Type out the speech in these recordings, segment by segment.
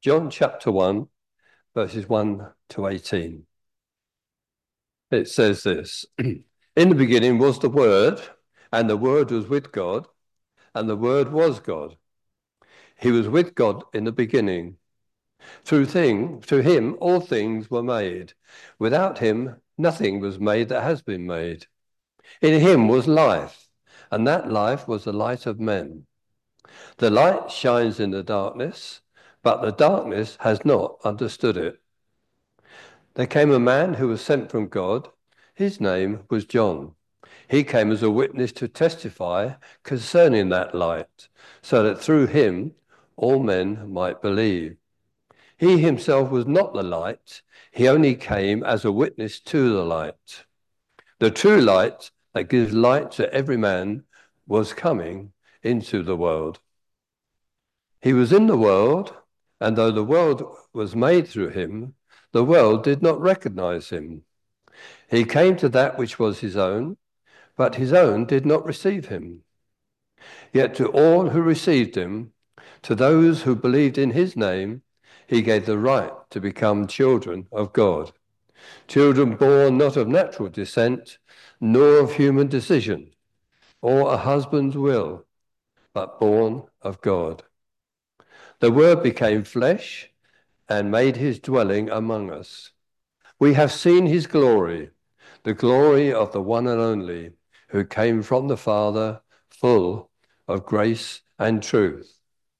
John chapter 1, verses 1 to 18. It says this, In the beginning was the Word, and the Word was with God, and the Word was God. He was with God in the beginning. Through him all things were made. Without him nothing was made that has been made. In him was life, and that life was the light of men. The light shines in the darkness, but the darkness has not understood it. There came a man who was sent from God. His name was John. He came as a witness to testify concerning that light, so that through him all men might believe. He himself was not the light. He only came as a witness to the light. The true light that gives light to every man was coming into the world. He was in the world, and though the world was made through him, the world did not recognize him. He came to that which was his own, but his own did not receive him. Yet to all who received him, to those who believed in his name, he gave the right to become children of God. Children born not of natural descent, nor of human decision, or a husband's will, but born of God. The Word became flesh and made his dwelling among us. We have seen his glory, the glory of the one and only, who came from the Father, full of grace and truth.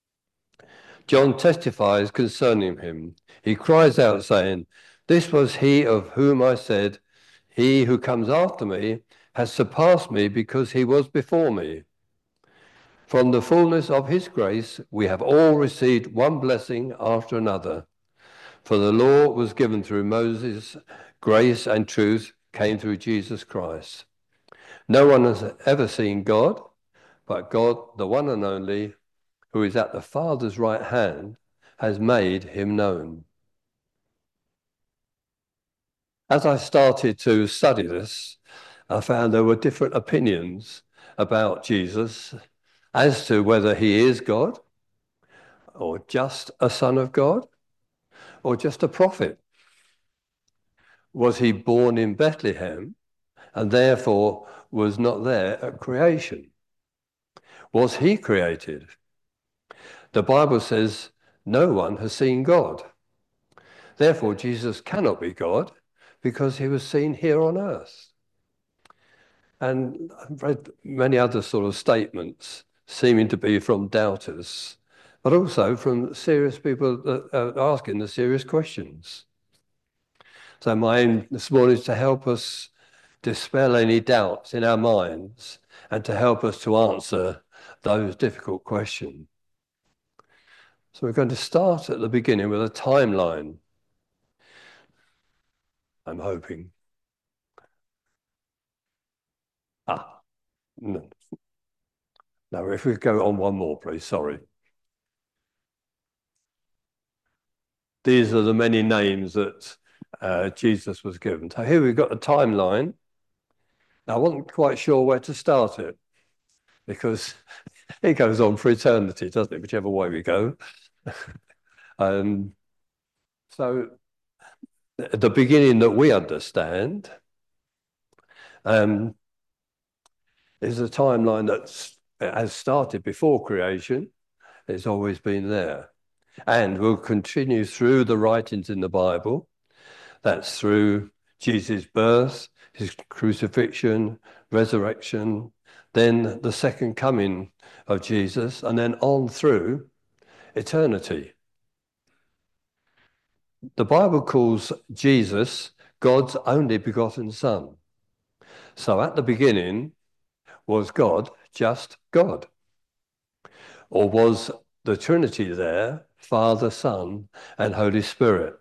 John testifies concerning him. He cries out, saying, This was he of whom I said, He who comes after me has surpassed me because he was before me. From the fullness of his grace, we have all received one blessing after another. For the law was given through Moses, grace and truth came through Jesus Christ. No one has ever seen God, but God, the one and only, who is at the Father's right hand, has made him known. As I started to study this, I found there were different opinions about Jesus as to whether he is God, or just a son of God, or just a prophet. Was he born in Bethlehem and therefore was not there at creation? Was he created? The Bible says no one has seen God. Therefore, Jesus cannot be God because he was seen here on earth. And I've read many other sort of statements seeming to be from doubters, but also from serious people that are asking the serious questions. So my aim this morning is to help us dispel any doubts in our minds and to help us to answer those difficult questions. So we're going to start at the beginning with a timeline, I'm hoping. No. No, if we go on one more, please, sorry. These are the many names that Jesus was given. So here we've got a timeline. Now, I wasn't quite sure where to start it because it goes on for eternity, doesn't it? Whichever way we go. So the beginning that we understand is a timeline that has started before creation. It's always been there and will continue through the writings in the Bible. That's through Jesus' birth, his crucifixion, resurrection, then the second coming of Jesus, and then on through eternity. The Bible calls Jesus God's only begotten Son. So at the beginning, was God just God? Or was the Trinity there, Father, Son, and Holy Spirit?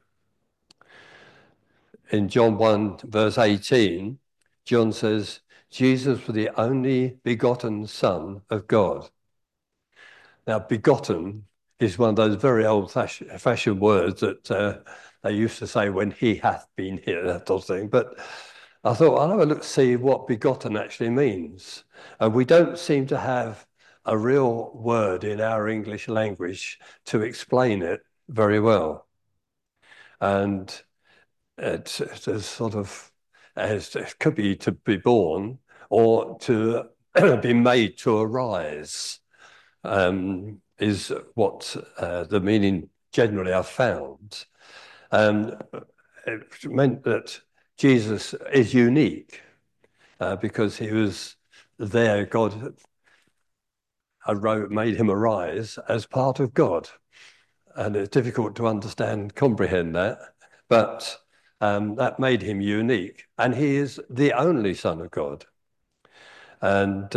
In John 1, verse 18, John says, Jesus was the only begotten Son of God. Now, begotten is one of those very old-fashioned words that they used to say when he hath been here, that sort of thing. But I thought, I'll have a look to see what begotten actually means. And we don't seem to have a real word in our English language to explain it very well. And it's a sort of, it could be to be born or to be made to arise, is what the meaning generally I've found. It meant that Jesus is unique because he was there. God made him arise as part of God. And it's difficult to understand, comprehend that, but that made him unique. And he is the only Son of God. And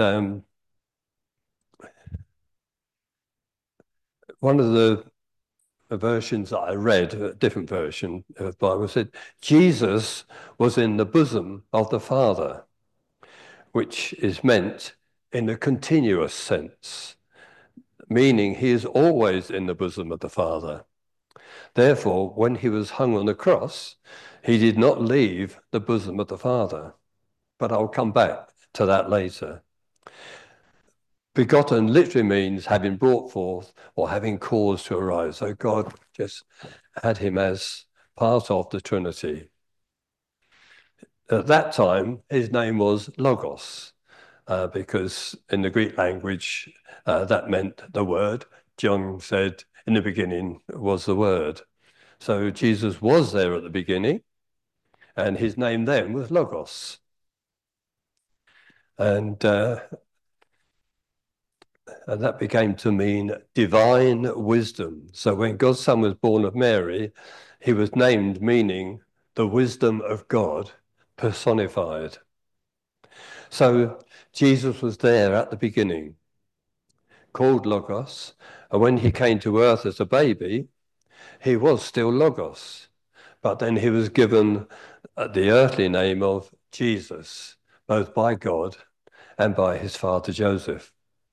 one of the versions that I read, a different version of the Bible, said Jesus was in the bosom of the Father, which is meant in a continuous sense, meaning he is always in the bosom of the Father. Therefore, when he was hung on the cross, he did not leave the bosom of the Father. But I'll come back to that later. Begotten literally means having brought forth or having caused to arise. So God just had him as part of the Trinity. At that time, his name was Logos, because in the Greek language, that meant the Word. John said, in the beginning was the Word. So Jesus was there at the beginning, and his name then was Logos. And that became to mean divine wisdom. So when God's Son was born of Mary, he was named meaning the wisdom of God personified. So Jesus was there at the beginning, called Logos, and when he came to earth as a baby, he was still Logos, but then he was given the earthly name of Jesus, both by God and by his father Joseph.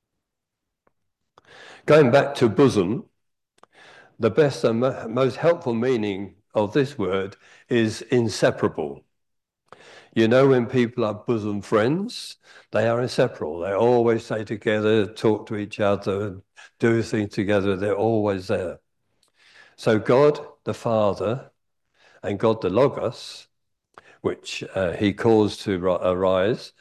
Going back to bosom, the best and most helpful meaning of this word is inseparable. You know, when people are bosom friends, they are inseparable. They always stay together, talk to each other, do things together. They're always there. So God, the Father, and God, the Logos, which he caused to arise,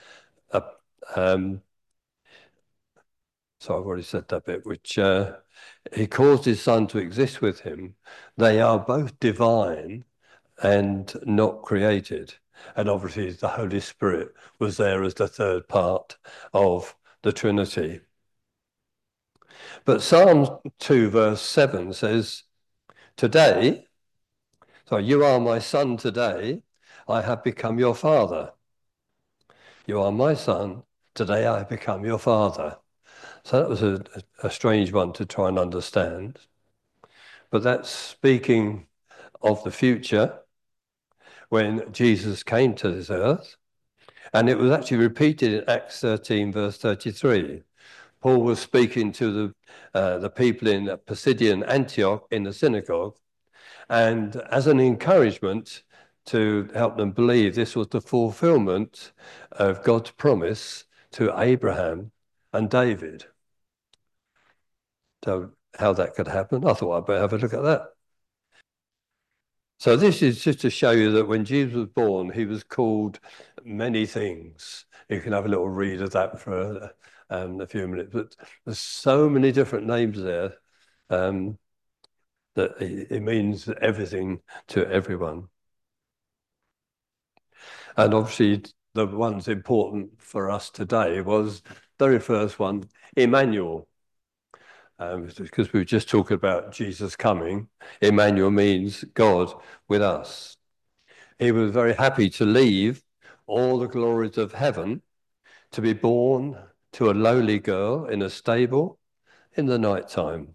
so I've already said that bit, which he caused his Son to exist with him. They are both divine and not created. And obviously the Holy Spirit was there as the third part of the Trinity. But Psalm 2 verse 7 says, today, so you are my son today, I have become your father. You are my son, today I have become your father. So that was a strange one to try and understand. But that's speaking of the future when Jesus came to this earth. And it was actually repeated in Acts 13, verse 33. Paul was speaking to the people in Pisidian Antioch in the synagogue. And as an encouragement to help them believe this was the fulfillment of God's promise to Abraham and David. So how that could happen, I thought I'd better have a look at that. So this is just to show you that when Jesus was born, he was called many things. You can have a little read of that for a few minutes. But there's so many different names there that it means everything to everyone. And obviously, the ones important for us today was the very first one, Emmanuel. Because we were just talking about Jesus coming. Emmanuel means God with us. He was very happy to leave all the glories of heaven to be born to a lowly girl in a stable in the night time.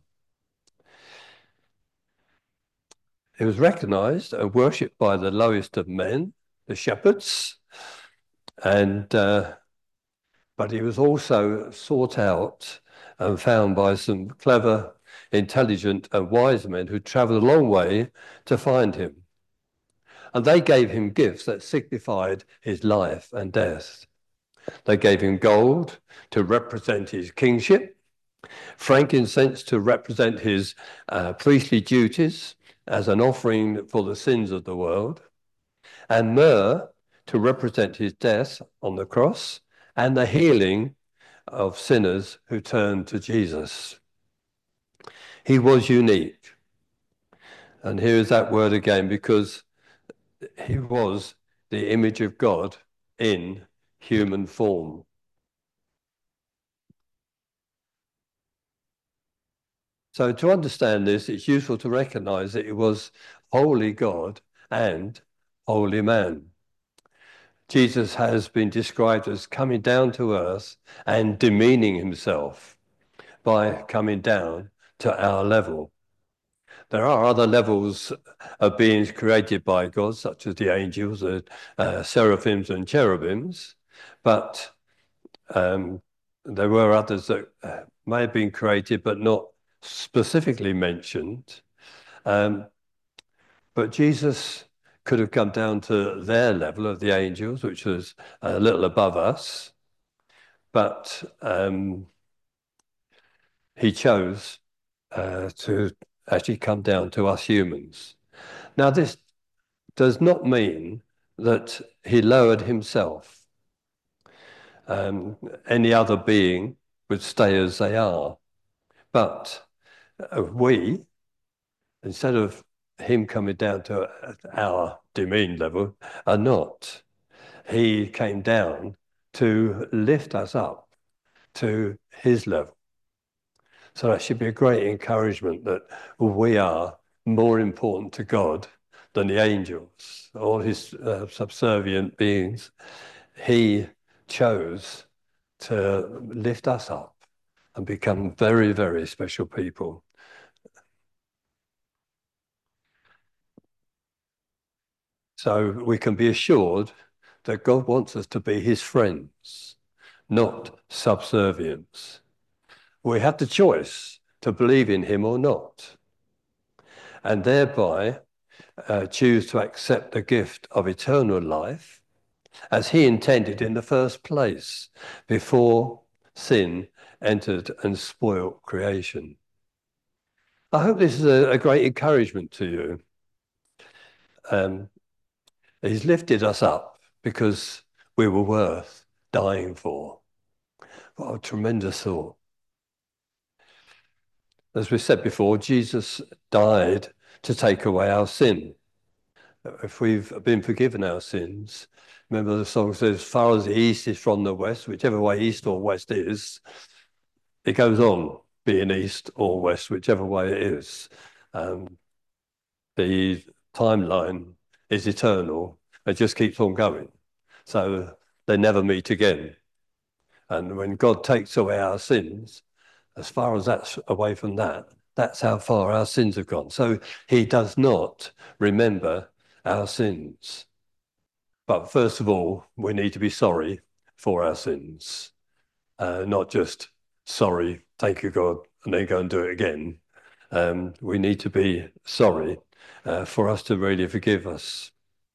He was recognized and worshipped by the lowest of men, the shepherds, and but he was also sought out and found by some clever, intelligent, and wise men who traveled a long way to find him. And they gave him gifts that signified his life and death. They gave him gold to represent his kingship, frankincense to represent his priestly duties as an offering for the sins of the world, and myrrh to represent his death on the cross and the healing of sinners who turned to Jesus. He was unique. And here is that word again, because he was the image of God in human form. So to understand this, it's useful to recognize that he was holy God and holy man. Jesus has been described as coming down to earth and demeaning himself by coming down to our level. There are other levels of beings created by God, such as the angels, the seraphims and cherubims, but there were others that may have been created but not specifically mentioned. But Jesus could have come down to their level of the angels, which was a little above us, but he chose to actually come down to us humans. Now, this does not mean that he lowered himself. Any other being would stay as they are. But we, instead of him coming down to our demean level, are not. He came down to lift us up to his level. So that should be a great encouragement that we are more important to God than the angels, all his subservient beings. He chose to lift us up and become very, very special people. So we can be assured that God wants us to be his friends, not subservients. We have the choice to believe in him or not, and thereby choose to accept the gift of eternal life as he intended in the first place, before sin entered and spoiled creation. I hope this is a great encouragement to you. He's lifted us up because we were worth dying for. What a tremendous thought. As we said before, Jesus died to take away our sin. If we've been forgiven our sins, remember the song says, as far as the east is from the west, whichever way east or west is, it goes on being east or west, whichever way it is. The timeline is eternal. It just keeps on going. So they never meet again. And when God takes away our sins, as far as that's away from that, that's how far our sins have gone. So he does not remember our sins. But first of all, we need to be sorry for our sins, not just sorry, thank you, God, and then go and do it again. We need to be sorry for us to really forgive us.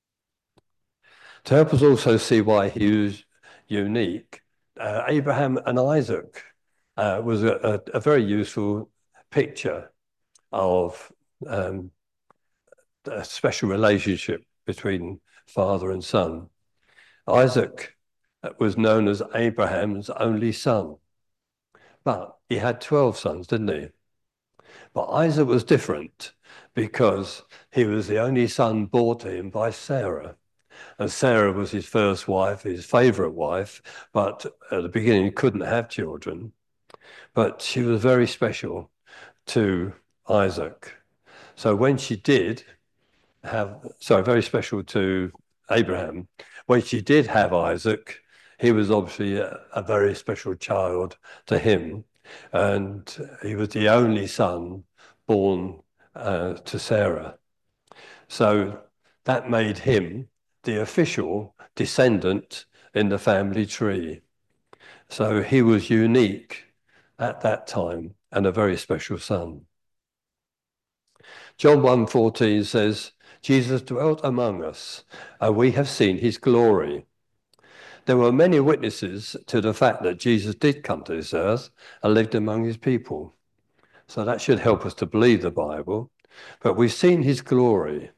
To help us also see why he was unique, Abraham and Isaac was a very useful picture of a special relationship between father and son. Isaac was known as Abraham's only son, but he had 12 sons, didn't he? But Isaac was different because he was the only son born to him by Sarah. And Sarah was his first wife, his favorite wife, but at the beginning couldn't have children. But she was very special to Isaac. So when she did very special to Abraham. When she did have Isaac, he was obviously a very special child to him. And he was the only son born to Sarah. So that made him the official descendant in the family tree. So he was unique at that time and a very special son. John 1:14 says, Jesus dwelt among us, and we have seen his glory, There were many witnesses to the fact that Jesus did come to this earth and lived among his people. So that should help us to believe the Bible. But we've seen his glory.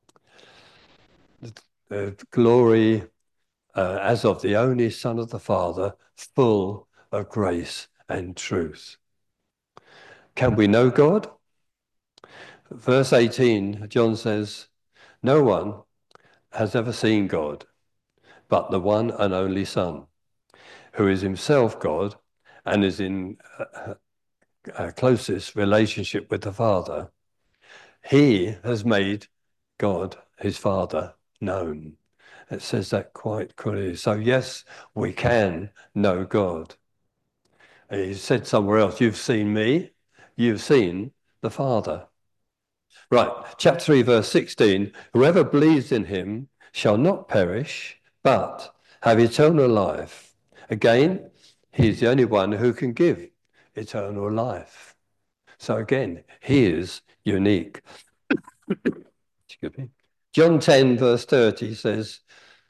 The glory as of the only Son of the Father, full of grace and truth. Can we know God? Verse 18, John says, no one has ever seen God, but the one and only Son, who is himself God and is in closest relationship with the Father. He has made God, his Father, known. It says that quite clearly. So yes, we can know God. He said somewhere else, you've seen me, you've seen the Father. Right, chapter 3, verse 16, whoever believes in him shall not perish, but have eternal life. Again, he's the only one who can give eternal life. So again, he is unique. Excuse me. John 10, verse 30 says,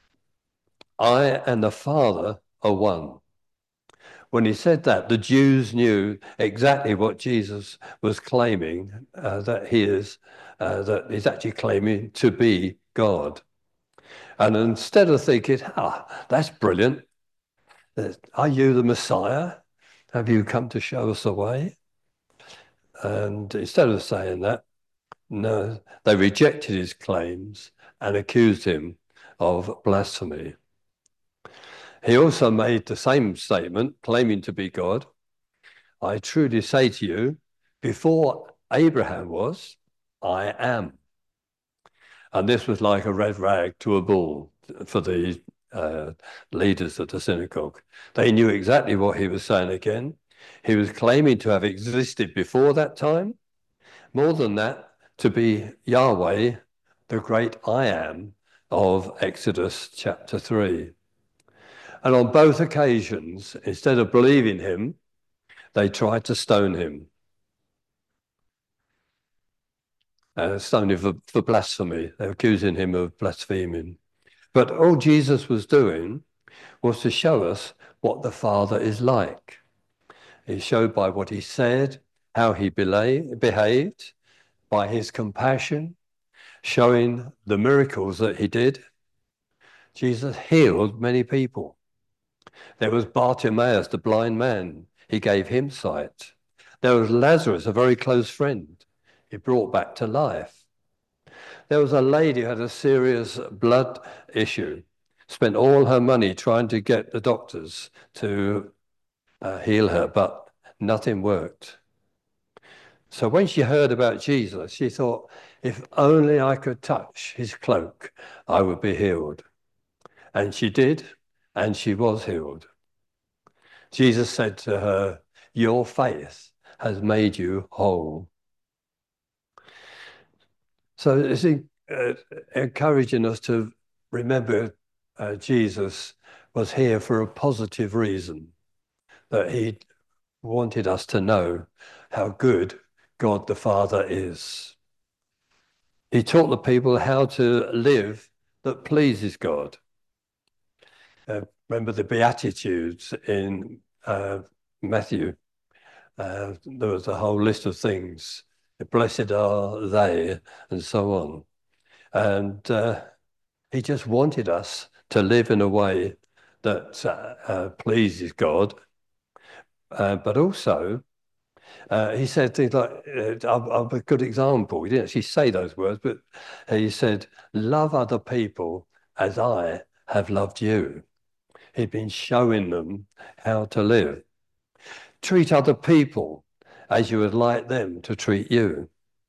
I and the Father are one. When he said that, the Jews knew exactly what Jesus was claiming, that he's actually claiming to be God. And instead of thinking, that's brilliant, are you the Messiah? Have you come to show us the way? And instead of saying that, no, they rejected his claims and accused him of blasphemy. He also made the same statement, claiming to be God. I truly say to you, before Abraham was, I am. And this was like a red rag to a bull for the leaders of the synagogue. They knew exactly what he was saying again. He was claiming to have existed before that time. More than that, to be Yahweh, the great I am of Exodus chapter 3. And on both occasions, instead of believing him, they tried to stone him. Stone him for blasphemy. They're accusing him of blaspheming. But all Jesus was doing was to show us what the Father is like. He showed by what he said, how he behaved, by his compassion, showing the miracles that he did. Jesus healed many people. There was Bartimaeus, the blind man. He gave him sight. There was Lazarus, a very close friend. He brought back to life. There was a lady who had a serious blood issue, spent all her money trying to get the doctors to heal her, but nothing worked. So when she heard about Jesus, she thought, if only I could touch his cloak, I would be healed. And she did, and she was healed. Jesus said to her, your faith has made you whole. So it's encouraging us to remember Jesus was here for a positive reason, that he wanted us to know how good God the Father is. He taught the people how to live that pleases God. Remember the Beatitudes in Matthew. There was a whole list of things. Blessed are they, and so on. And he just wanted us to live in a way that pleases God. But also, he said things like, I'm a good example. He didn't actually say those words, but he said, love other people as I have loved you. He'd been showing them how to live. Treat other people as you would like them to treat you.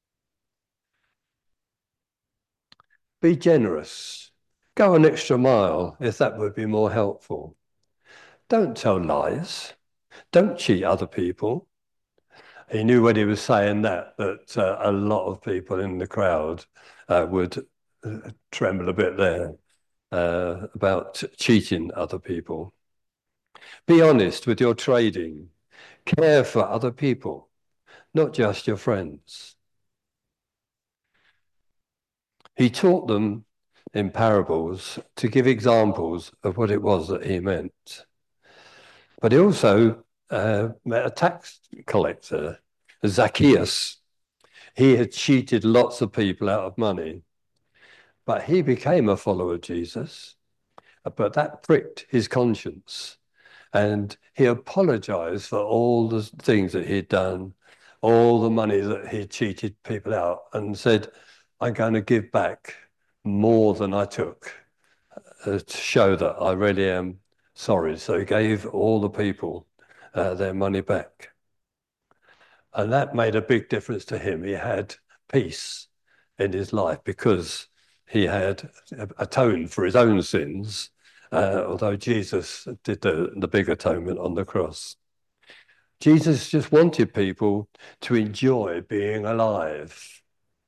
Be generous. Go an extra mile if that would be more helpful. Don't tell lies. Don't cheat other people. He knew when he was saying that a lot of people in the crowd would tremble a bit there about cheating other people. Be honest with your trading. Care for other people, not just your friends. He taught them in parables to give examples of what it was that he meant. But he also met a tax collector, Zacchaeus. He had cheated lots of people out of money, but he became a follower of Jesus. But that pricked his conscience, and he apologized for all the things that he'd done, all the money that he'd cheated people out, and said, I'm going to give back more than I took to show that I really am sorry. So he gave all the people their money back. And that made a big difference to him. He had peace in his life because he had atoned for his own sins, although Jesus did the big atonement on the cross. Jesus just wanted people to enjoy being alive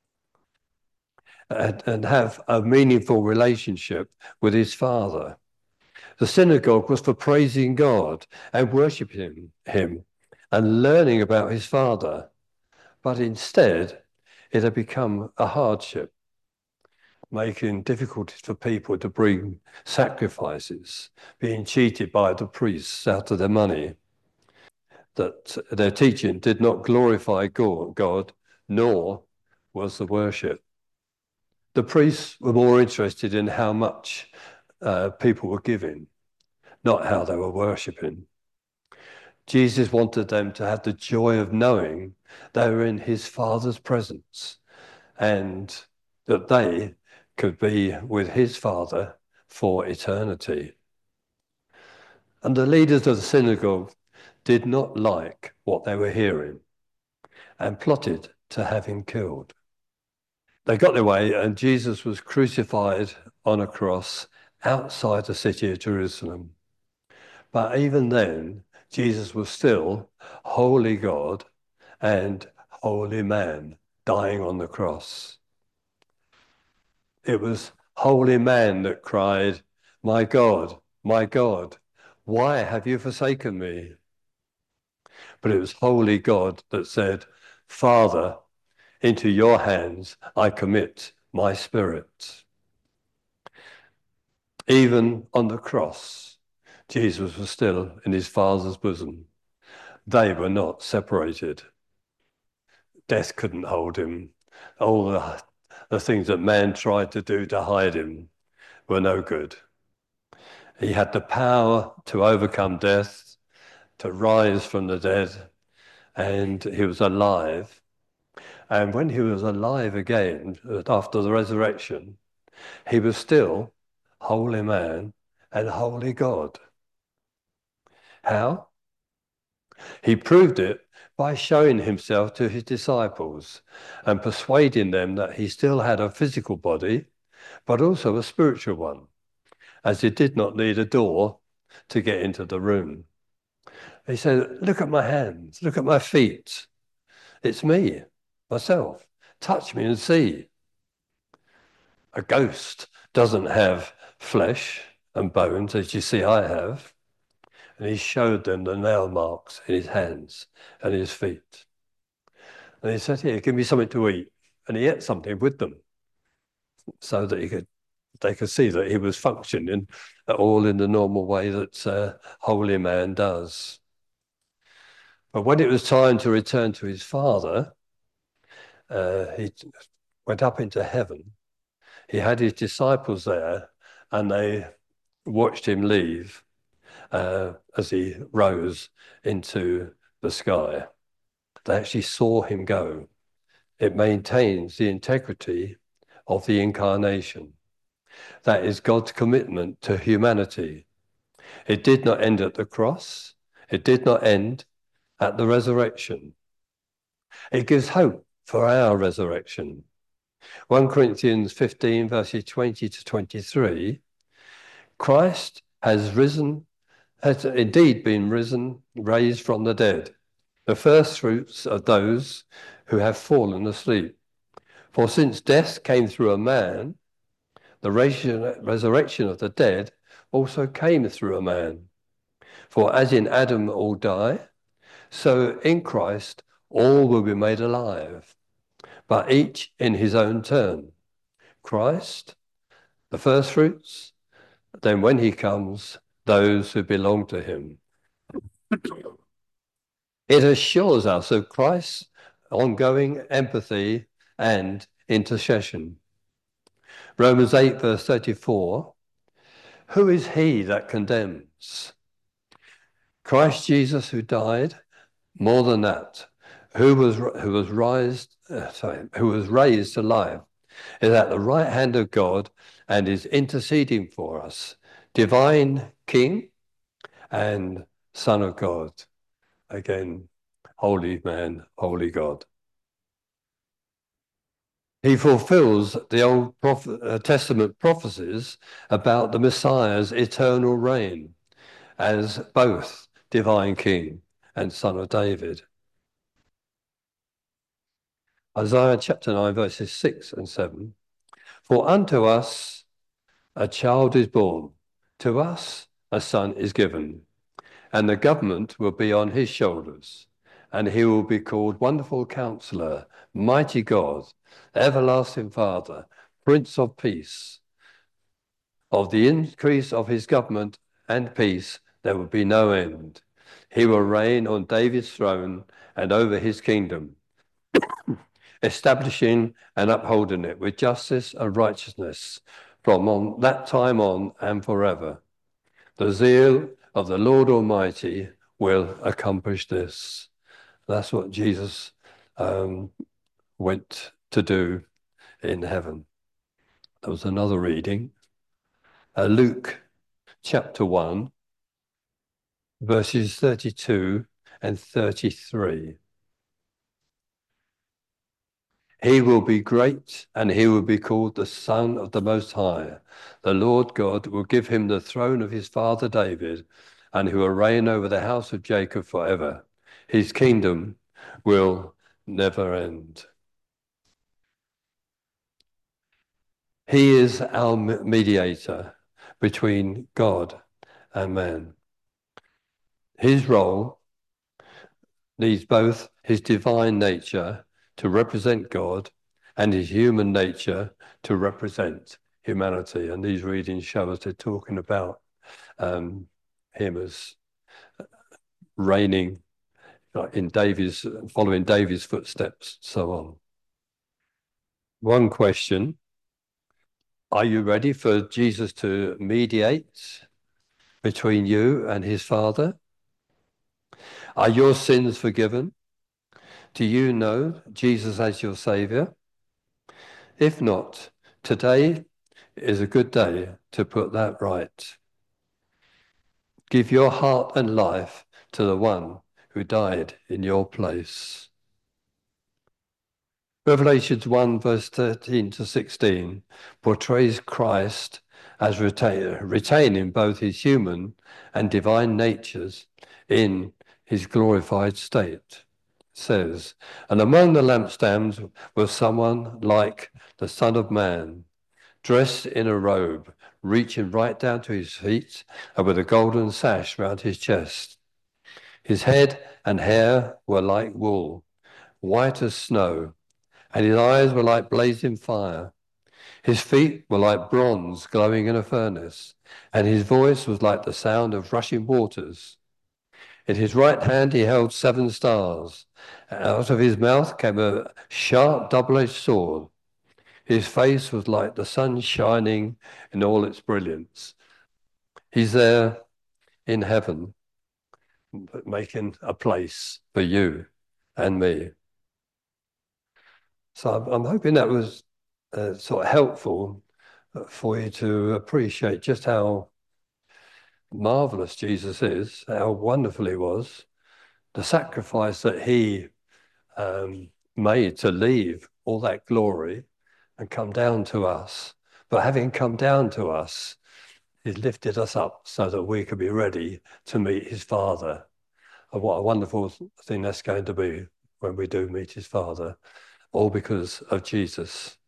and have a meaningful relationship with his Father. The synagogue was for praising God and worshiping him and learning about his Father. But instead, it had become a hardship, making difficulties for people to bring sacrifices, being cheated by the priests out of their money, that their teaching did not glorify God, nor was the worship. The priests were more interested in how much people were giving, not how they were worshipping. Jesus wanted them to have the joy of knowing they were in his Father's presence and that they could be with his Father for eternity. And the leaders of the synagogue did not like what they were hearing and plotted to have him killed. They got their way, and Jesus was crucified on a cross outside the city of Jerusalem. But even then, Jesus was still holy God and holy man dying on the cross. It was holy man that cried, my God, why have you forsaken me? But it was holy God that said, Father, into your hands I commit my spirit. Even on the cross, Jesus was still in his Father's bosom. They were not separated. Death couldn't hold him. All the things that man tried to do to hide him were no good. He had the power to overcome death, to rise from the dead, and he was alive. And when he was alive again, after the resurrection, he was still holy man and holy God. How? He proved it by showing himself to his disciples and persuading them that he still had a physical body, but also a spiritual one, as he did not need a door to get into the room. He said, look at my hands, look at my feet. It's me, myself. Touch me and see. A ghost doesn't have flesh and bones, as you see I have. And he showed them the nail marks in his hands and his feet. And he said, here, give me something to eat. And he ate something with them so that they could see that he was functioning all in the normal way that a holy man does. But when it was time to return to his Father, he went up into heaven. He had his disciples there, and they watched him leave as he rose into the sky. They actually saw him go. It maintains the integrity of the incarnation. That is God's commitment to humanity. It did not end at the cross. It did not end at the resurrection. It gives hope for our resurrection. 1 Corinthians 15, verses 20 to 23, Christ has indeed been raised from the dead, the first fruits of those who have fallen asleep. For since death came through a man, the resurrection of the dead also came through a man. For as in Adam all die, so in Christ all will be made alive, but each in his own turn. Christ, the first fruits, then when he comes, those who belong to him. It assures us of Christ's ongoing empathy and intercession. Romans 8, verse 34, who is he that condemns? Christ Jesus, who died, more than that, who was raised to life, is at the right hand of God and is interceding for us, divine King and Son of God. Again, holy man, holy God. He fulfills the Old Testament prophecies about the Messiah's eternal reign as both divine King and Son of David. Isaiah chapter 9, verses 6 and 7. For unto us a child is born, to us a son is given, and the government will be on his shoulders, and he will be called Wonderful Counselor, Mighty God, Everlasting Father, Prince of Peace. Of the increase of his government and peace there will be no end. He will reign on David's throne and over his kingdom, establishing and upholding it with justice and righteousness from on that time on and forever. The zeal of the Lord Almighty will accomplish this. That's what Jesus went to do in heaven. There was another reading. Luke chapter 1, verses 32 and 33. He will be great, and he will be called the Son of the Most High. The Lord God will give him the throne of his father David, and he will reign over the house of Jacob forever. His kingdom will never end. He is our mediator between God and man. His role needs both his divine nature to represent God and his human nature to represent humanity. And these readings show us they're talking about him as reigning in following David's footsteps, so on. One question: are you ready for Jesus to mediate between you and his Father? Are your sins forgiven? Do you know Jesus as your Saviour? If not, today is a good day to put that right. Give your heart and life to the one who died in your place. Revelations 1, verse 13 to 16 portrays Christ as retaining both his human and divine natures in his glorified state. It says, and among the lampstands was someone like the Son of Man, dressed in a robe, reaching right down to his feet and with a golden sash round his chest. His head and hair were like wool, white as snow, and his eyes were like blazing fire. His feet were like bronze glowing in a furnace, and his voice was like the sound of rushing waters. In his right hand he held 7 stars. Out of his mouth came a sharp double-edged sword. His face was like the sun shining in all its brilliance. He's there in heaven, making a place for you and me. So I'm hoping that was sort of helpful for you to appreciate just how marvelous Jesus is, how wonderful he was, the sacrifice that he made to leave all that glory and come down to us. But having come down to us, he lifted us up so that we could be ready to meet his Father. And what a wonderful thing that's going to be when we do meet his Father, all because of Jesus.